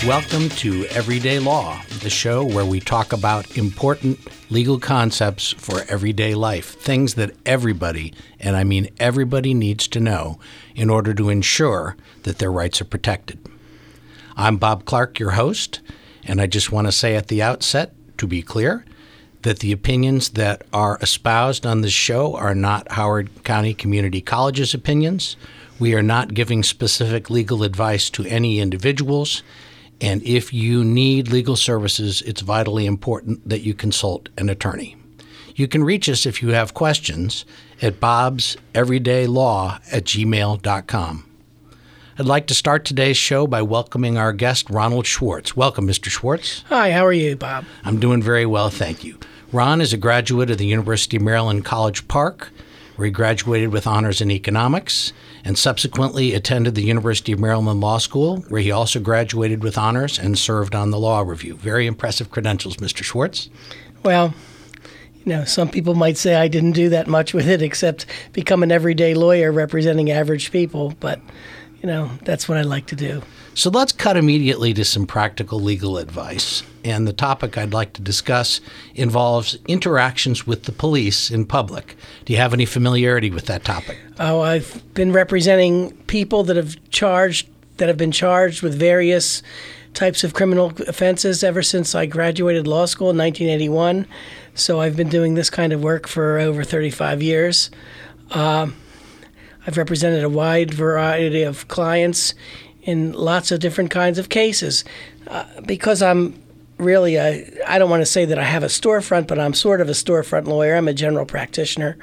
Welcome to Everyday Law, the show where we talk about important legal concepts for everyday life, things that everybody, and I mean everybody, needs to know in order to ensure that their rights are protected. I'm Bob Clark, your host, and I just want to say at the outset, to be clear, that the opinions that are espoused on this show are not Howard County Community College's opinions. We are not giving specific legal advice to any individuals. And if you need legal services, it's vitally important that you consult an attorney. You can reach us if you have questions at bobseverydaylaw@gmail.com. I'd like to start today's show by welcoming our guest, Ronald Schwartz. Welcome, Mr. Schwartz. Hi, how are you, Bob? I'm doing very well, thank you. Ron is a graduate of the University of Maryland College Park, where he graduated with honors in economics and subsequently attended the University of Maryland Law School, where he also graduated with honors and served on the law review. Very impressive credentials, Mr. Schwartz. Well, some people might say I didn't do that much with it except become an everyday lawyer representing average people, but, that's what I like to do. So let's cut immediately to some practical legal advice. And the topic I'd like to discuss involves interactions with the police in public. Do you have any familiarity with that topic? Oh, I've been representing people that have been charged with various types of criminal offenses ever since I graduated law school in 1981. So I've been doing this kind of work for over 35 years. I've represented a wide variety of clients in lots of different kinds of cases. Because I'm really, I don't want to say that I have a storefront, but I'm sort of a storefront lawyer. I'm a general practitioner.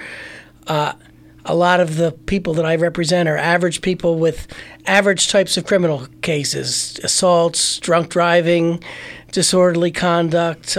A lot of the people that I represent are average people with average types of criminal cases: assaults, drunk driving, disorderly conduct,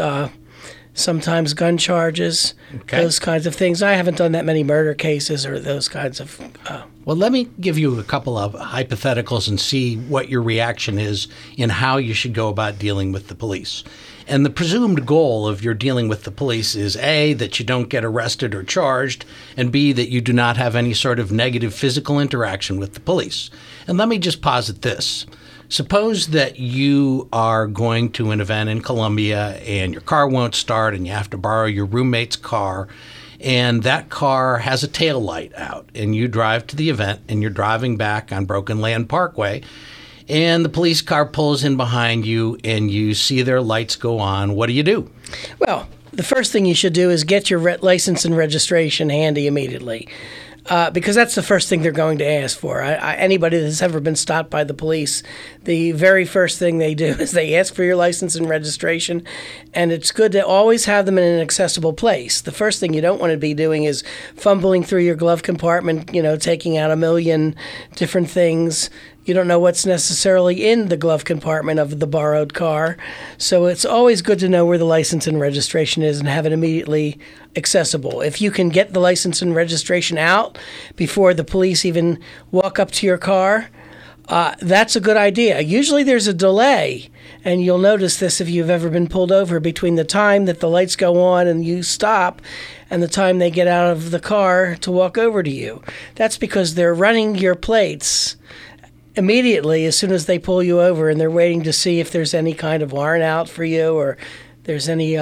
sometimes gun charges, those kinds of things. I haven't done that many murder cases or those kinds of... Well, let me give you a couple of hypotheticals and see what your reaction is in how you should go about dealing with the police. And the presumed goal of your dealing with the police is A, that you don't get arrested or charged, and B, that you do not have any sort of negative physical interaction with the police. And let me just posit this. Suppose that you are going to an event in Columbia and your car won't start and you have to borrow your roommate's car, and that car has a tail light out, and you drive to the event and you're driving back on Broken Land Parkway, and the police car pulls in behind you and you see their lights go on. What do you do? Well, the first thing you should do is get your license and registration handy immediately. Because that's the first thing they're going to ask for. Anybody that's ever been stopped by the police, the very first thing they do is they ask for your license and registration, and it's good to always have them in an accessible place. The first thing you don't want to be doing is fumbling through your glove compartment, taking out a million different things. You don't know what's necessarily in the glove compartment of the borrowed car. So it's always good to know where the license and registration is and have it immediately accessible. If you can get the license and registration out before the police even walk up to your car, that's a good idea. Usually there's a delay, and you'll notice this if you've ever been pulled over, between the time that the lights go on and you stop and the time they get out of the car to walk over to you. That's because they're running your plates immediately as soon as they pull you over, and they're waiting to see if there's any kind of warrant out for you or there's any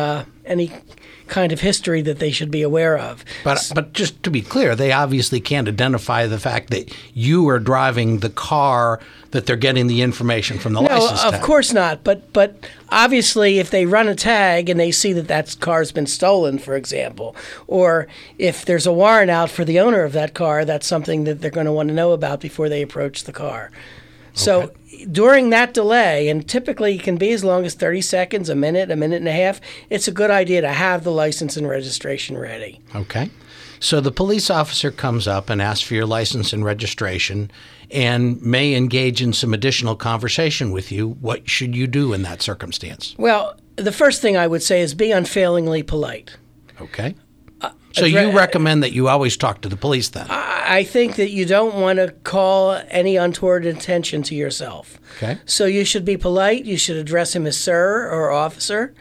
kind of history that they should be aware of. But just to be clear, they obviously can't identify the fact that you are driving the car that they're getting the information from the license tag. No, of course not. But obviously, if they run a tag and they see that car's been stolen, for example, or if there's a warrant out for the owner of that car, that's something that they're going to want to know about before they approach the car. So during that delay, and typically it can be as long as 30 seconds, a minute and a half, it's a good idea to have the license and registration ready. Okay. So the police officer comes up and asks for your license and registration and may engage in some additional conversation with you. What should you do in that circumstance? Well, the first thing I would say is be unfailingly polite. Okay. So you recommend that you always talk to the police then? I think that you don't want to call any untoward attention to yourself. Okay. So you should be polite. You should address him as sir or officer.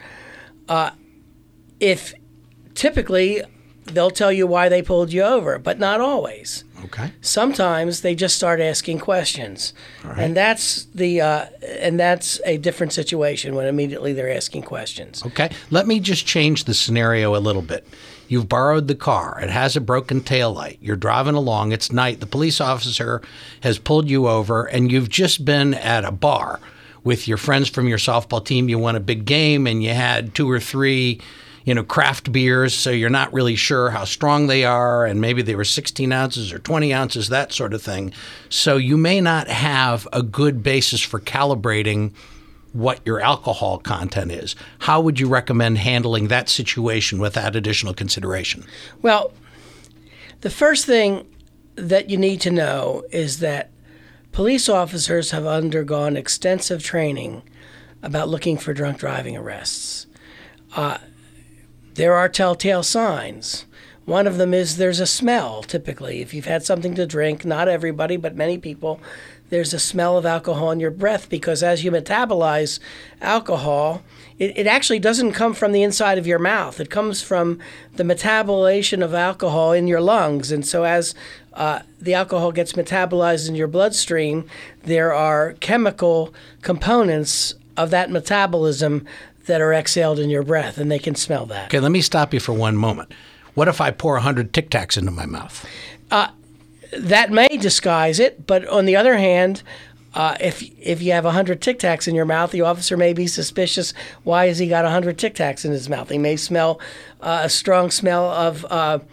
If typically they'll tell you why they pulled you over, but not always. Okay. Sometimes they just start asking questions, All right. and that's a different situation when immediately they're asking questions. Okay. Let me just change the scenario a little bit. You've borrowed the car. It has a broken taillight. You're driving along. It's night. The police officer has pulled you over, and you've just been at a bar with your friends from your softball team. You won a big game, and you had 2 or 3, craft beers, so you're not really sure how strong they are, and maybe they were 16 ounces or 20 ounces, that sort of thing. So you may not have a good basis for calibrating what your alcohol content is. How would you recommend handling that situation with that additional consideration? Well, the first thing that you need to know is that police officers have undergone extensive training about looking for drunk driving arrests. There are telltale signs. One of them is there's a smell, typically. If you've had something to drink, not everybody, but many people, there's a smell of alcohol in your breath, because as you metabolize alcohol, it actually doesn't come from the inside of your mouth. It comes from the metabolization of alcohol in your lungs. And so as the alcohol gets metabolized in your bloodstream, there are chemical components of that metabolism that are exhaled in your breath, and they can smell that. Okay, let me stop you for one moment. What if I pour 100 Tic Tacs into my mouth? That may disguise it, but on the other hand, if you have 100 Tic Tacs in your mouth, the officer may be suspicious. Why has he got 100 Tic Tacs in his mouth? He may smell a strong smell of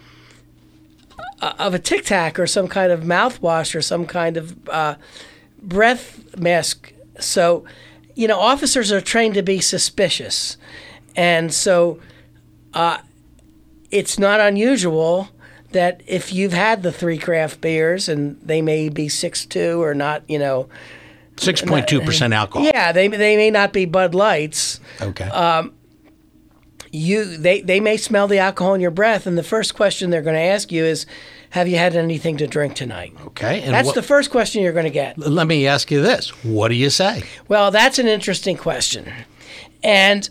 a Tic Tac or some kind of mouthwash or some kind of breath mask. So, officers are trained to be suspicious, and so it's not unusual that if you've had the 3 craft beers and they may be 6.2 or not, 6.2% alcohol. Yeah, they may not be Bud Lights. Okay. They may smell the alcohol in your breath, and the first question they're going to ask you is, have you had anything to drink tonight? Okay. And that's the first question you're going to get. Let me ask you this. What do you say? Well, that's an interesting question. And,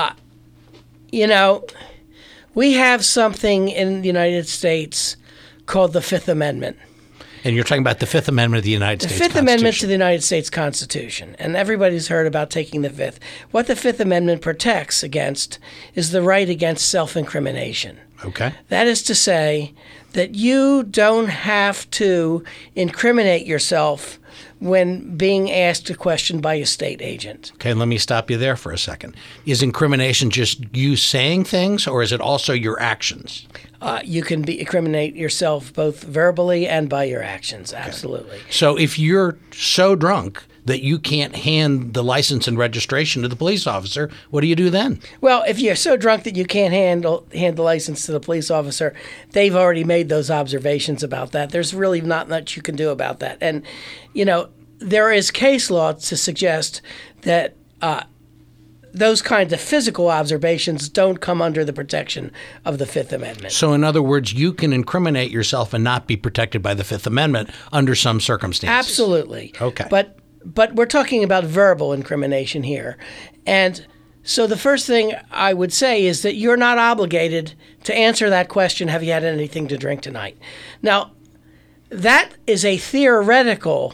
we have something in the United States called the Fifth Amendment. And you're talking about the Fifth Amendment of the United States Constitution. The Fifth Amendment to the United States Constitution. And everybody's heard about taking the Fifth. What the Fifth Amendment protects against is the right against self-incrimination. Okay. That is to say that you don't have to incriminate yourself when being asked a question by a state agent. Okay, let me stop you there for a second. Is incrimination just you saying things, or is it also your actions? You can incriminate yourself both verbally and by your actions, absolutely. Okay. So if you're so drunk that you can't hand the license and registration to the police officer, what do you do then? Well, if you're so drunk that you can't hand the license to the police officer, they've already made those observations about that. There's really not much you can do about that. And, there is case law to suggest that those kinds of physical observations don't come under the protection of the Fifth Amendment. So in other words, you can incriminate yourself and not be protected by the Fifth Amendment under some circumstances. Absolutely. Okay. But we're talking about verbal incrimination here. And so the first thing I would say is that you're not obligated to answer that question, have you had anything to drink tonight? Now, that is a theoretical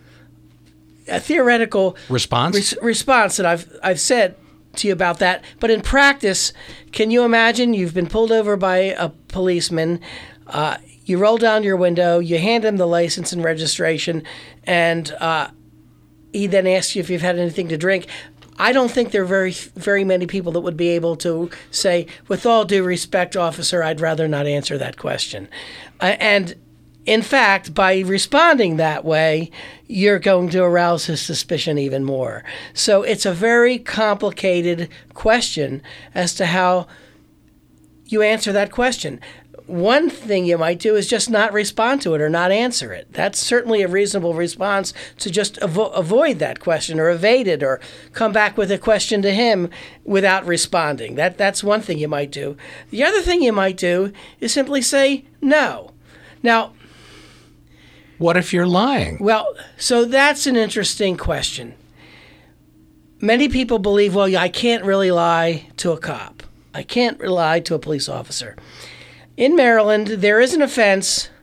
response that I've said to you about that. But in practice, can you imagine you've been pulled over by a policeman, you roll down your window, you hand him the license and registration, and he then asks you if you've had anything to drink. I don't think there are very, very many people that would be able to say, with all due respect, officer, I'd rather not answer that question. And in fact, by responding that way, you're going to arouse his suspicion even more. So it's a very complicated question as to how you answer that question. One thing you might do is just not respond to it or not answer it. That's certainly a reasonable response, to just avoid that question or evade it or come back with a question to him without responding. That's one thing you might do. The other thing you might do is simply say no. Now, what if you're lying? Well, so that's an interesting question. Many people believe, well, I can't really lie to a cop. I can't lie to a police officer. In Maryland, there is an offense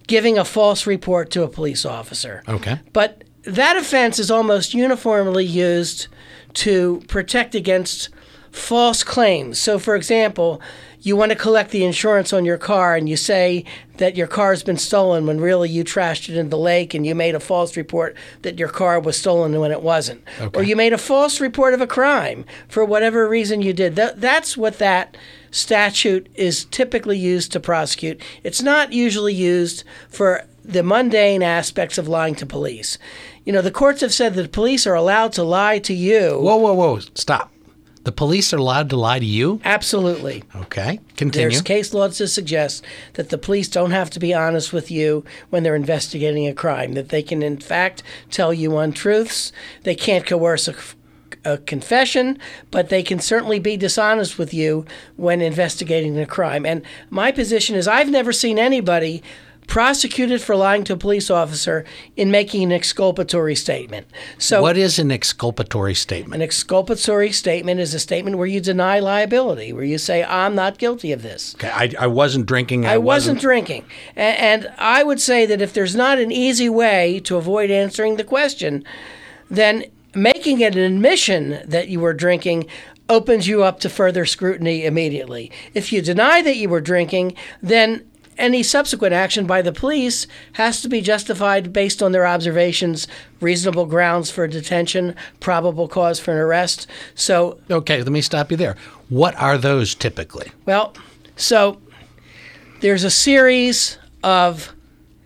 giving a false report to a police officer. Okay. But that offense is almost uniformly used to protect against false claims. So, for example, you want to collect the insurance on your car and you say that your car's been stolen when really you trashed it in the lake and you made a false report that your car was stolen when it wasn't. Okay. Or you made a false report of a crime for whatever reason you did. That's what that statute is typically used to prosecute. It's not usually used for the mundane aspects of lying to police. You know, the courts have said that police are allowed to lie to you. Whoa. Stop. The police are allowed to lie to you? Absolutely. Okay. Continue. There's case law to suggest that the police don't have to be honest with you when they're investigating a crime, that they can, in fact, tell you untruths. They can't coerce a confession, but they can certainly be dishonest with you when investigating a crime. And my position is I've never seen anybody prosecuted for lying to a police officer in making an exculpatory statement. So what is an exculpatory statement? An exculpatory statement is a statement where you deny liability, where you say, I'm not guilty of this. Okay, I wasn't drinking. I wasn't drinking. And I would say that if there's not an easy way to avoid answering the question, then making it an admission that you were drinking opens you up to further scrutiny immediately. If you deny that you were drinking, then any subsequent action by the police has to be justified based on their observations, reasonable grounds for detention, probable cause for an arrest. So, okay, let me stop you there. What are those typically? Well, so there's a series of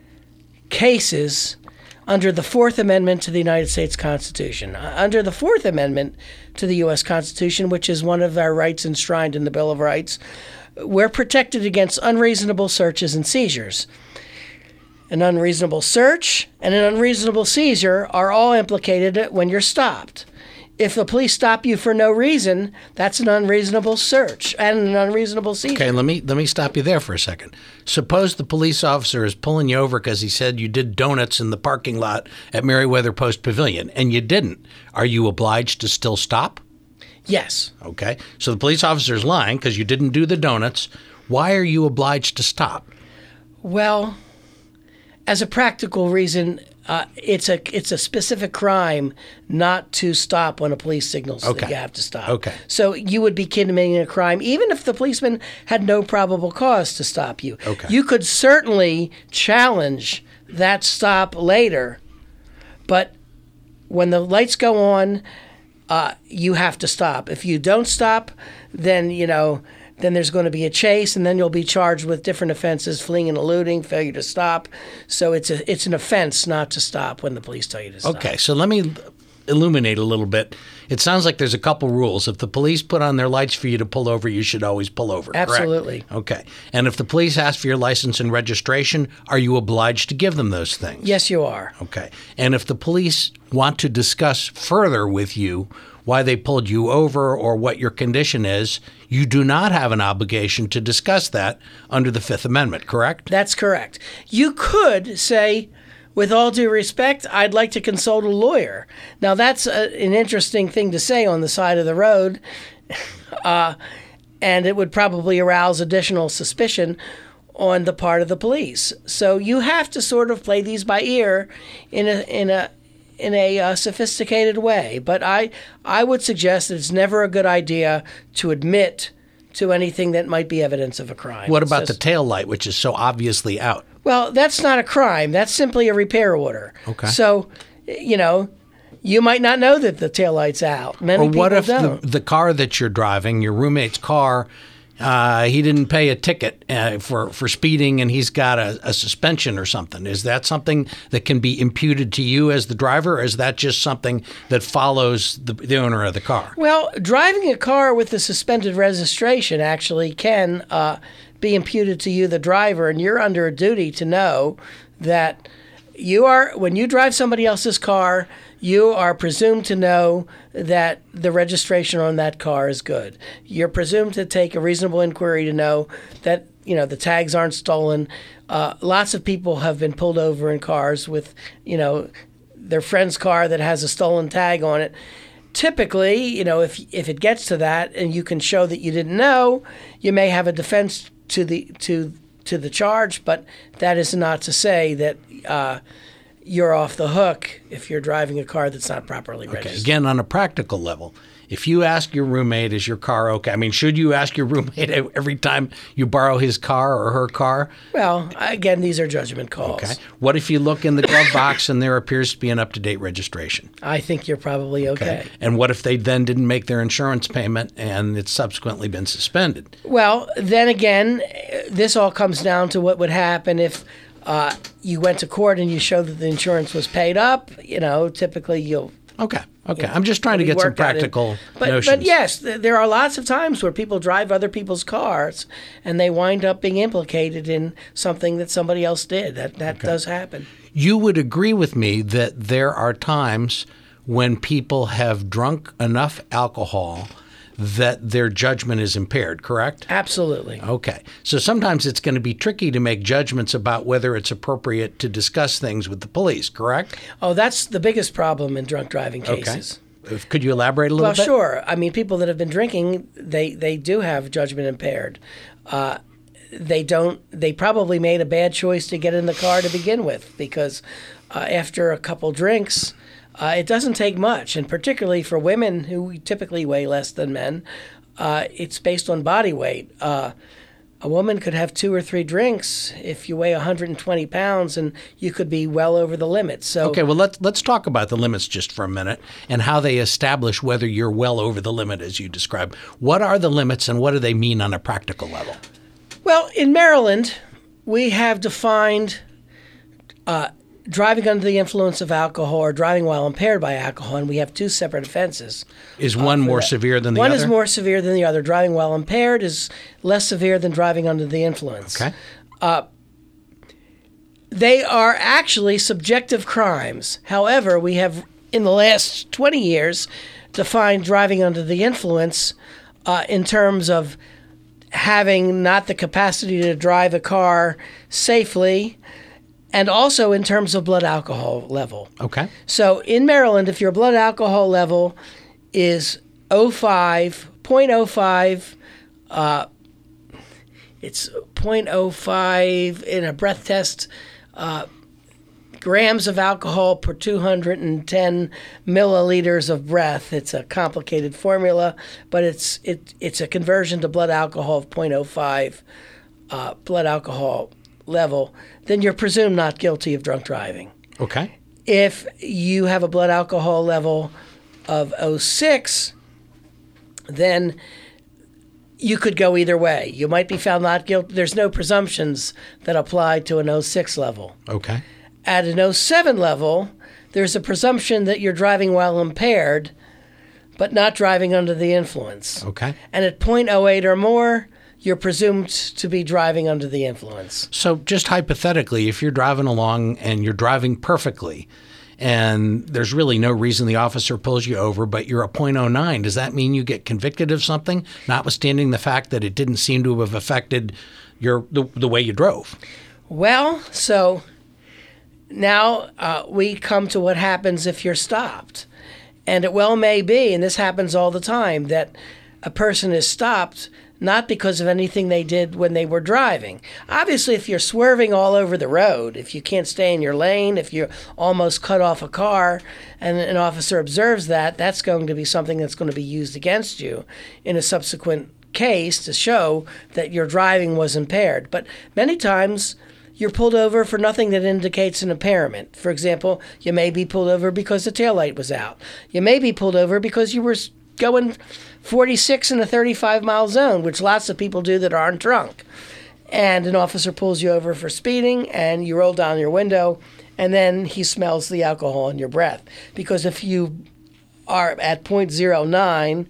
cases under the Fourth Amendment to the United States Constitution. Under the Fourth Amendment to the U.S. Constitution, which is one of our rights enshrined in the Bill of Rights, we're protected against unreasonable searches and seizures. An unreasonable search and an unreasonable seizure are all implicated when you're stopped. If the police stop you for no reason, that's an unreasonable search and an unreasonable seizure. Okay, let me stop you there for a second. Suppose the police officer is pulling you over because he said you did donuts in the parking lot at Meriwether Post Pavilion, and you didn't. Are you obliged to still stop? Yes. Okay, so the police officer is lying because you didn't do the donuts. Why are you obliged to stop? Well, as a practical reason, it's a specific crime not to stop when a police signals that you have to stop. Okay. So you would be committing a crime even if the policeman had no probable cause to stop you. Okay. You could certainly challenge that stop later, but when the lights go on, you have to stop. If you don't stop, then then there's going to be a chase, and then you'll be charged with different offenses: fleeing and eluding, failure to stop. So it's an offense not to stop when the police tell you to stop. Okay, so let me illuminate a little bit. It sounds like there's a couple rules. If the police put on their lights for you to pull over, you should always pull over. Absolutely. Correct? Okay. And if the police ask for your license and registration, are you obliged to give them those things? Yes, you are. Okay. And if the police want to discuss further with you why they pulled you over or what your condition is, you do not have an obligation to discuss that under the Fifth Amendment, correct? That's correct. You could say, with all due respect, I'd like to consult a lawyer. Now, that's an interesting thing to say on the side of the road, and it would probably arouse additional suspicion on the part of the police. So you have to sort of play these by ear in a sophisticated way. But I would suggest that it's never a good idea to admit to anything that might be evidence of a crime. What about the tail light, which is so obviously out? Well, that's not a crime. That's simply a repair order. Okay. So, you might not know that the taillight's out. Many or what people if don't. the car that you're driving, your roommate's car, he didn't pay a ticket for speeding and he's got a suspension or something? Is that something that can be imputed to you as the driver, or is that just something that follows the owner of the car? Well, driving a car with a suspended registration actually can be imputed to you, the driver, and you're under a duty to know that when you drive somebody else's car, you are presumed to know that the registration on that car is good. You're presumed to take a reasonable inquiry to know that the tags aren't stolen. Lots of people have been pulled over in cars with their friend's car that has a stolen tag on it. Typically, if it gets to that and you can show that you didn't know, you may have a defense to to the charge, but that is not to say that you're off the hook if you're driving a car that's not properly registered. Again, on a practical level, if you ask your roommate, is your car okay? I mean, should you ask your roommate every time you borrow his car or her car? Well, again, these are judgment calls. Okay. What if you look in the glove box and there appears to be an up-to-date registration? I think you're probably okay. And what if they then didn't make their insurance payment and it's subsequently been suspended? Well, then again, this all comes down to what would happen if you went to court and you showed that the insurance was paid up. Typically you'll... Okay. I'm just trying to get some practical notions. But yes, there are lots of times where people drive other people's cars and they wind up being implicated in something that somebody else did. That does happen. You would agree with me that there are times when people have drunk enough alcohol that their judgment is impaired, correct? Absolutely. Okay. So sometimes it's going to be tricky to make judgments about whether it's appropriate to discuss things with the police, correct? Oh, that's the biggest problem in drunk driving cases. Okay. Could you elaborate a little bit? Well, sure. I mean, people that have been drinking, they do have judgment impaired. They probably made a bad choice to get in the car to begin with, because after a couple drinks, it doesn't take much, and particularly for women who typically weigh less than men, it's based on body weight. A woman could have 2 or 3 drinks if you weigh 120 pounds, and you could be well over the limit. So, okay, well, let's talk about the limits just for a minute and how they establish whether you're well over the limit, as you described. What are the limits, and what do they mean on a practical level? Well, in Maryland, we have defined driving under the influence of alcohol or driving while impaired by alcohol, and we have 2 separate offenses. Is one more severe than the other? One is more severe than the other. Driving while impaired is less severe than driving under the influence. Okay. They are actually subjective crimes. However, we have, in the last 20 years, defined driving under the influence in terms of having not the capacity to drive a car safely, and also in terms of blood alcohol level. Okay. So in Maryland, if your blood alcohol level is 0.05, it's 0.05 in a breath test, grams of alcohol per 210 milliliters of breath. It's a complicated formula, but it's a conversion to blood alcohol of 0.05 blood alcohol level, then you're presumed not guilty of drunk driving. Okay. If you have a blood alcohol level of 0.06, then you could go either way. You might be found not guilty. There's no presumptions that apply to an 0.06 level. Okay. At an 0.07 level, there's a presumption that you're driving while impaired, but not driving under the influence. Okay. And at 0.08 or more, you're presumed to be driving under the influence. So just hypothetically, if you're driving along and you're driving perfectly and there's really no reason the officer pulls you over, but you're a 0.09, does that mean you get convicted of something, notwithstanding the fact that it didn't seem to have affected the way you drove? Well, so now we come to what happens if you're stopped. And it well may be, and this happens all the time, that a person is stopped not because of anything they did when they were driving. Obviously, if you're swerving all over the road, if you can't stay in your lane, if you almost cut off a car and an officer observes that, that's going to be something that's going to be used against you in a subsequent case to show that your driving was impaired. But many times, you're pulled over for nothing that indicates an impairment. For example, you may be pulled over because the taillight was out. You may be pulled over because you were going 46 in a 35-mile zone, which lots of people do that aren't drunk. And an officer pulls you over for speeding, and you roll down your window, and then he smells the alcohol in your breath. Because if you are at 0.09,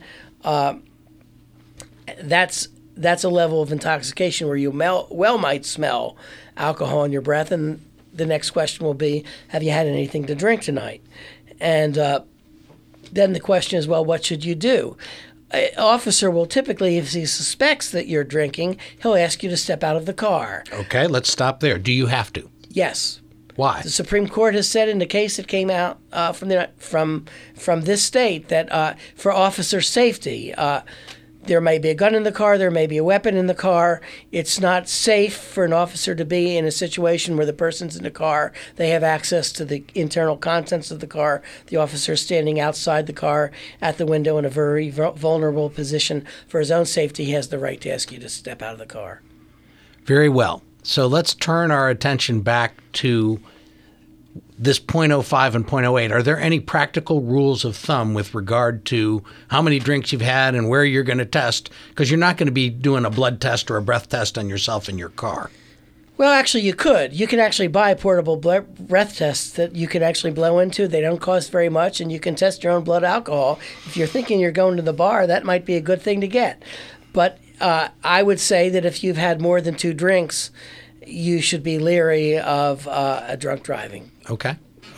that's a level of intoxication where you might smell alcohol in your breath, and the next question will be, have you had anything to drink tonight? And then the question is, well, what should you do? An officer will typically, if he suspects that you're drinking, he'll ask you to step out of the car. Okay, let's stop there. Do you have to? Yes. Why? The Supreme Court has said in the case that came out from this state that for officer safety, There may be a gun in the car. There may be a weapon in the car. It's not safe for an officer to be in a situation where the person's in the car. They have access to the internal contents of the car. The officer is standing outside the car at the window in a very vulnerable position. For his own safety, he has the right to ask you to step out of the car. Very well. So let's turn our attention back to this .05 and .08. Are there any practical rules of thumb with regard to how many drinks you've had and where you're going to test? Because you're not going to be doing a blood test or a breath test on yourself in your car. Well, actually, you could. You can actually buy portable breath tests that you can actually blow into. They don't cost very much, and you can test your own blood alcohol. If you're thinking you're going to the bar, that might be a good thing to get. But I would say that if you've had more than 2 drinks, you should be leery of a drunk driving. Okay.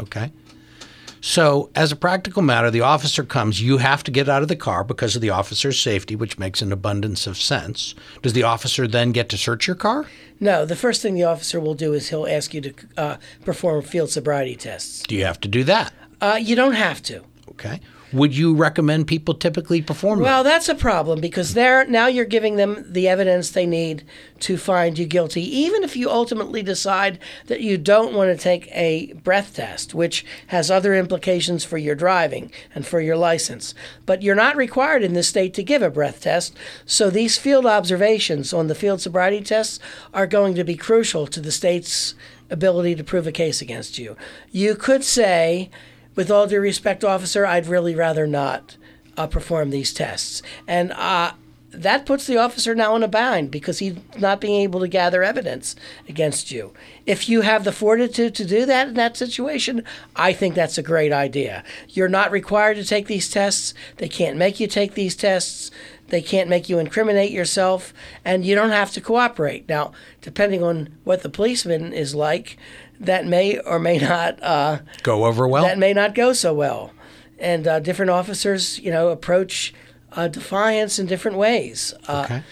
So as a practical matter, the officer comes. You have to get out of the car because of the officer's safety, which makes an abundance of sense. Does the officer then get to search your car? No. The first thing the officer will do is he'll ask you to perform field sobriety tests. Do you have to do that? You don't have to. Okay. Would you recommend people typically perform that? Well, that's a problem because now you're giving them the evidence they need to find you guilty, even if you ultimately decide that you don't want to take a breath test, which has other implications for your driving and for your license. But you're not required in this state to give a breath test, so these field observations on the field sobriety tests are going to be crucial to the state's ability to prove a case against you. You could say, with all due respect, officer, I'd really rather not perform these tests. And that puts the officer now in a bind because he's not being able to gather evidence against you. If you have the fortitude to do that in that situation, I think that's a great idea. You're not required to take these tests. They can't make you take these tests. They can't make you incriminate yourself, and you don't have to cooperate. Now, depending on what the policeman is like, that may or may not go over well. That may not go so well, and different officers, approach defiance in different ways. Okay.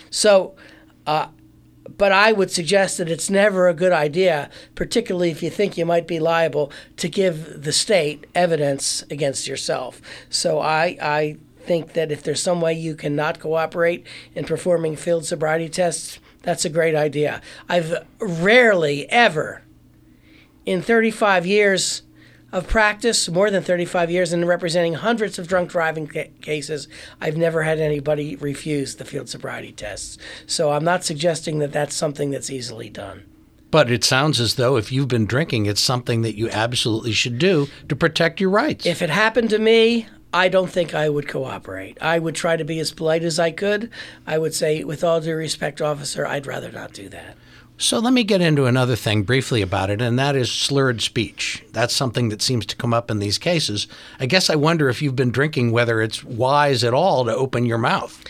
But I would suggest that it's never a good idea, particularly if you think you might be liable, to give the state evidence against yourself. So I think that if there's some way you cannot cooperate in performing field sobriety tests, that's a great idea. I've rarely ever, in 35 years of practice, more than 35 years, and representing hundreds of drunk driving cases, I've never had anybody refuse the field sobriety tests. So I'm not suggesting that that's something that's easily done. But it sounds as though if you've been drinking, it's something that you absolutely should do to protect your rights. If it happened to me, I don't think I would cooperate. I would try to be as polite as I could. I would say, with all due respect, officer, I'd rather not do that. So let me get into another thing briefly about it, and that is slurred speech. That's something that seems to come up in these cases. I guess I wonder if you've been drinking, whether it's wise at all to open your mouth.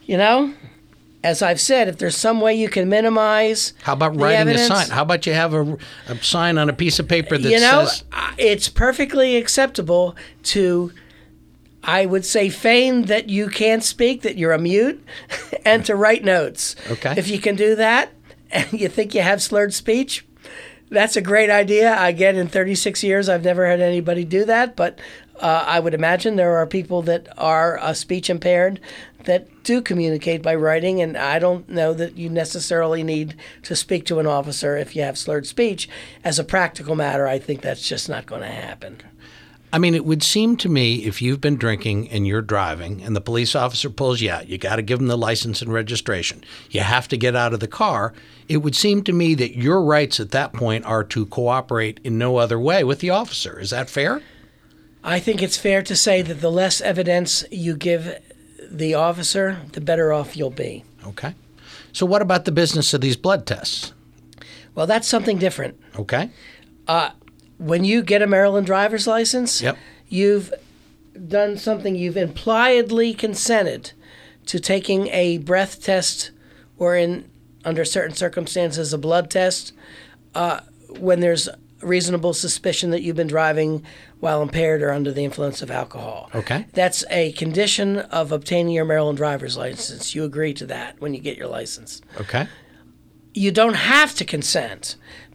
As I've said, if there's some way you can minimize How about the writing evidence, a sign? How about you have a sign on a piece of paper that says... It's perfectly acceptable to, I would say, feign that you can't speak, that you're a mute, and to write notes. Okay. If you can do that, and you think you have slurred speech, that's a great idea. Again, in 36 years, I've never had anybody do that, but I would imagine there are people that are speech impaired that do communicate by writing, and I don't know that you necessarily need to speak to an officer if you have slurred speech. As a practical matter, I think that's just not going to happen. I mean, it would seem to me if you've been drinking and you're driving and the police officer pulls you out, you got to give them the license and registration. You have to get out of the car. It would seem to me that your rights at that point are to cooperate in no other way with the officer. Is that fair? I think it's fair to say that the less evidence you give the officer, the better off you'll be. Okay. So what about the business of these blood tests? Well, that's something different. Okay. When you get a Maryland driver's license, Yep. You've done something, you've impliedly consented to taking a breath test or, under certain circumstances, a blood test when there's reasonable suspicion that you've been driving while impaired or under the influence of alcohol. Okay. That's a condition of obtaining your Maryland driver's license. You agree to that when you get your license. Okay. You don't have to consent,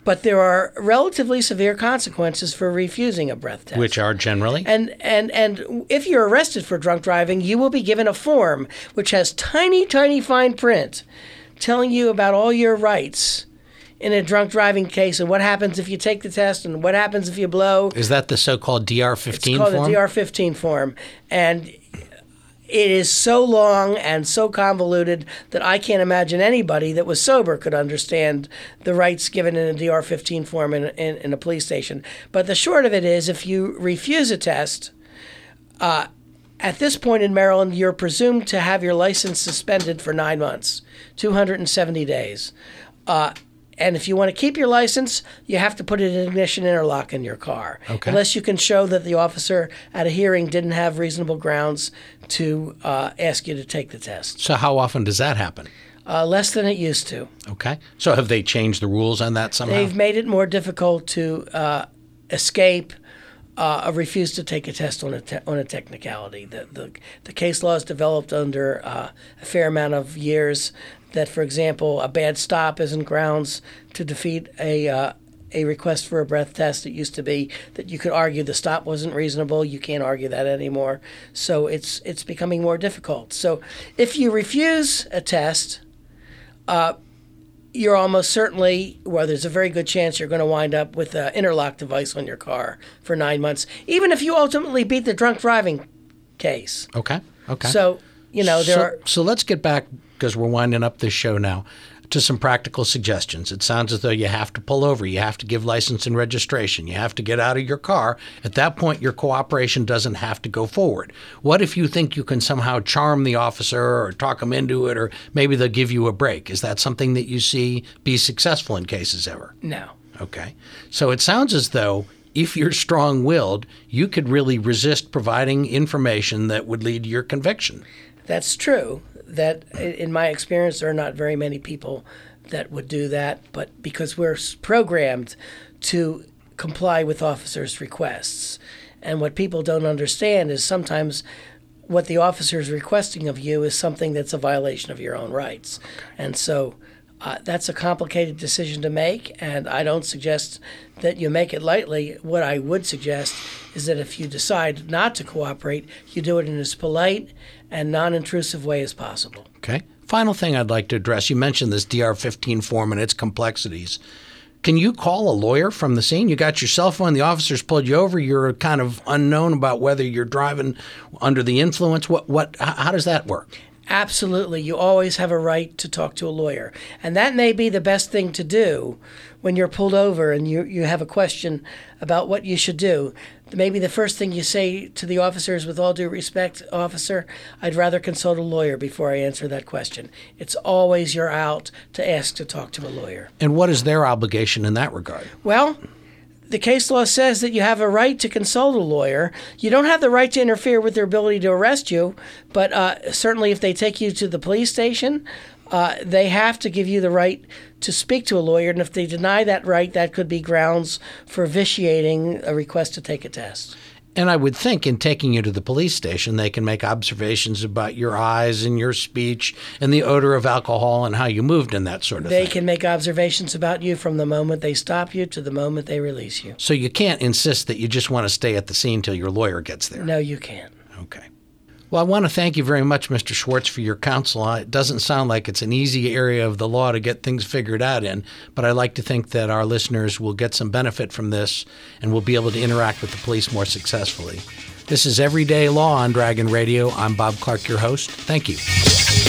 But there are relatively severe consequences for refusing a breath test. Which are generally? And if you're arrested for drunk driving, you will be given a form which has tiny, tiny fine print telling you about all your rights in a drunk driving case and what happens if you take the test and what happens if you blow. Is that the so-called DR-15 form? It's called a DR-15 form. And it is so long and so convoluted that I can't imagine anybody that was sober could understand the rights given in a DR-15 form in a police station. But the short of it is, if you refuse a test, at this point in Maryland, you're presumed to have your license suspended for 9 months, 270 days. And if you want to keep your license, you have to put an ignition interlock in your car. Okay. Unless you can show that the officer at a hearing didn't have reasonable grounds to ask you to take the test. So how often does that happen? Less than it used to. Okay. So have they changed the rules on that somehow? They've made it more difficult to escape a refuse to take a test on a technicality. The case law is developed under a fair amount of years that, for example, a bad stop isn't grounds to defeat a request for a breath test. It used to be that you could argue the stop wasn't reasonable. You can't argue that anymore. So it's becoming more difficult. So if you refuse a test, you're almost certainly, well, there's a very good chance you're going to wind up with an interlock device on your car for 9 months, even if you ultimately beat the drunk driving case. Okay. So, So let's get back, because we're winding up this show now, to some practical suggestions. It sounds as though you have to pull over. You have to give license and registration. You have to get out of your car. At that point, your cooperation doesn't have to go forward. What if you think you can somehow charm the officer or talk them into it, or maybe they'll give you a break? Is that something that you see be successful in cases ever? No. Okay. So it sounds as though if you're strong-willed, you could really resist providing information that would lead to your conviction. That's true. That, in my experience, there are not very many people that would do that, but because we're programmed to comply with officers' requests. And what people don't understand is sometimes what the officer is requesting of you is something that's a violation of your own rights. And so that's a complicated decision to make, and I don't suggest that you make it lightly. What I would suggest is that if you decide not to cooperate, you do it in as polite and non-intrusive way as possible. Okay. Final thing I'd like to address, you mentioned this DR-15 form and its complexities. Can you call a lawyer from the scene? You got your cell phone, the officers pulled you over, you're kind of unknown about whether you're driving under the influence. How does that work? Absolutely. You always have a right to talk to a lawyer. And that may be the best thing to do when you're pulled over and you have a question about what you should do. Maybe the first thing you say to the officers, with all due respect, officer, I'd rather consult a lawyer before I answer that question. It's always your out to ask to talk to a lawyer. And what is their obligation in that regard? Well, the case law says that you have a right to consult a lawyer. You don't have the right to interfere with their ability to arrest you, but certainly if they take you to the police station, they have to give you the right to speak to a lawyer. And if they deny that right, that could be grounds for vitiating a request to take a test. And I would think in taking you to the police station, they can make observations about your eyes and your speech and the odor of alcohol and how you moved and that sort of thing. They can make observations about you from the moment they stop you to the moment they release you. So you can't insist that you just want to stay at the scene till your lawyer gets there. No, you can't. Okay. Well, I want to thank you very much, Mr. Schwartz, for your counsel. It doesn't sound like it's an easy area of the law to get things figured out in, but I like to think that our listeners will get some benefit from this and will be able to interact with the police more successfully. This is Everyday Law on Dragon Radio. I'm Bob Clark, your host. Thank you.